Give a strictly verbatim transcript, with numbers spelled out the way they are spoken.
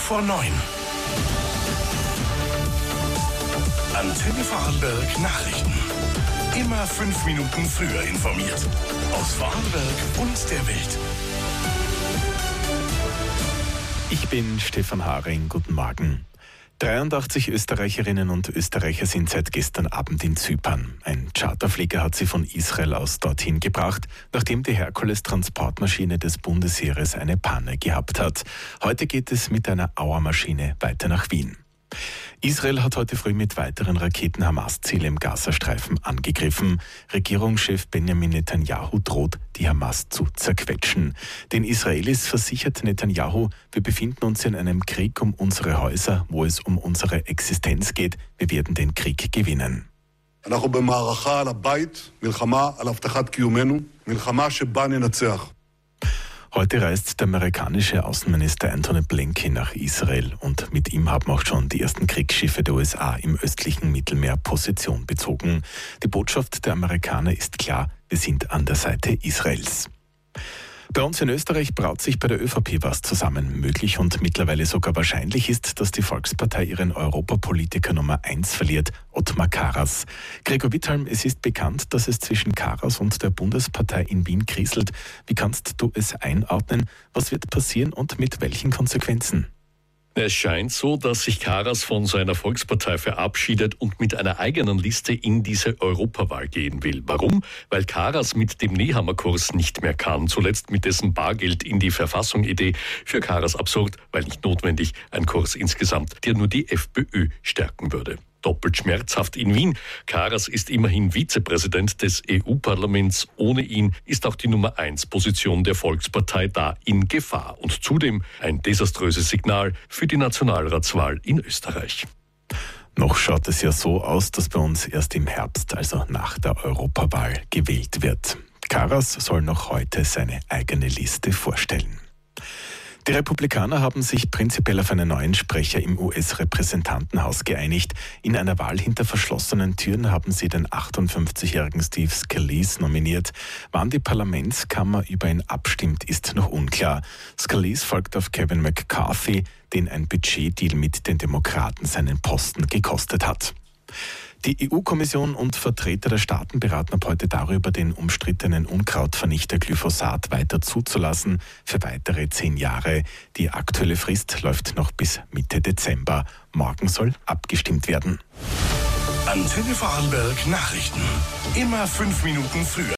vor neun. Antenne Vorarlberg Nachrichten. Immer fünf Minuten früher informiert. Aus Vorarlberg und der Welt. Ich bin Stefan Haring. Guten Morgen. dreiundachtzig Österreicherinnen und Österreicher sind seit gestern Abend in Zypern. Ein Charterflieger hat sie von Israel aus dorthin gebracht, nachdem die Herkules-Transportmaschine des Bundesheeres eine Panne gehabt hat. Heute geht es mit einer Auer-Maschine weiter nach Wien. Israel hat heute früh mit weiteren Raketen Hamas-Ziele im Gazastreifen angegriffen. Regierungschef Benjamin Netanyahu droht, die Hamas zu zerquetschen. Den Israelis versichert Netanyahu, wir befinden uns in einem Krieg um unsere Häuser, wo es um unsere Existenz geht. Wir werden den Krieg gewinnen. אנחנו במערכה על הבית, מלחמה על הבטחת קיומנו, מלחמה שבה ננצח. Heute reist der amerikanische Außenminister Antony Blinken nach Israel und mit ihm haben auch schon die ersten Kriegsschiffe der U S A im östlichen Mittelmeer Position bezogen. Die Botschaft der Amerikaner ist klar, wir sind an der Seite Israels. Bei uns in Österreich braut sich bei der ÖVP was zusammen. Möglich und mittlerweile sogar wahrscheinlich ist, dass die Volkspartei ihren Europapolitiker Nummer eins verliert, Ottmar Karas. Gregor Withalm, es ist bekannt, dass es zwischen Karas und der Bundespartei in Wien kriselt. Wie kannst du es einordnen? Was wird passieren und mit welchen Konsequenzen? Es scheint so, dass sich Karas von seiner Volkspartei verabschiedet und mit einer eigenen Liste in diese Europawahl gehen will. Warum? Weil Karas mit dem Nehammer-Kurs nicht mehr kann. Zuletzt mit dessen Bargeld in die Verfassung-Idee. Für Karas absurd, weil nicht notwendig, ein Kurs insgesamt, der nur die FPÖ stärken würde. Doppelt schmerzhaft in Wien. Karas ist immerhin Vizepräsident des E U-Parlaments. Ohne ihn ist auch die Nummer eins Position der Volkspartei da in Gefahr. Und zudem ein desaströses Signal für die Nationalratswahl in Österreich. Noch schaut es ja so aus, dass bei uns erst im Herbst, also nach der Europawahl, gewählt wird. Karas soll noch heute seine eigene Liste vorstellen. Die Republikaner haben sich prinzipiell auf einen neuen Sprecher im U S-Repräsentantenhaus geeinigt. In einer Wahl hinter verschlossenen Türen haben sie den achtundfünfzigjährigen Steve Scalise nominiert. Wann die Parlamentskammer über ihn abstimmt, ist noch unklar. Scalise folgt auf Kevin McCarthy, den ein Budgetdeal mit den Demokraten seinen Posten gekostet hat. Die E U-Kommission und Vertreter der Staaten beraten ab heute darüber, den umstrittenen Unkrautvernichter Glyphosat weiter zuzulassen für weitere zehn Jahre. Die aktuelle Frist läuft noch bis Mitte Dezember. Morgen soll abgestimmt werden. Antenne Vorarlberg Nachrichten. Immer fünf Minuten früher.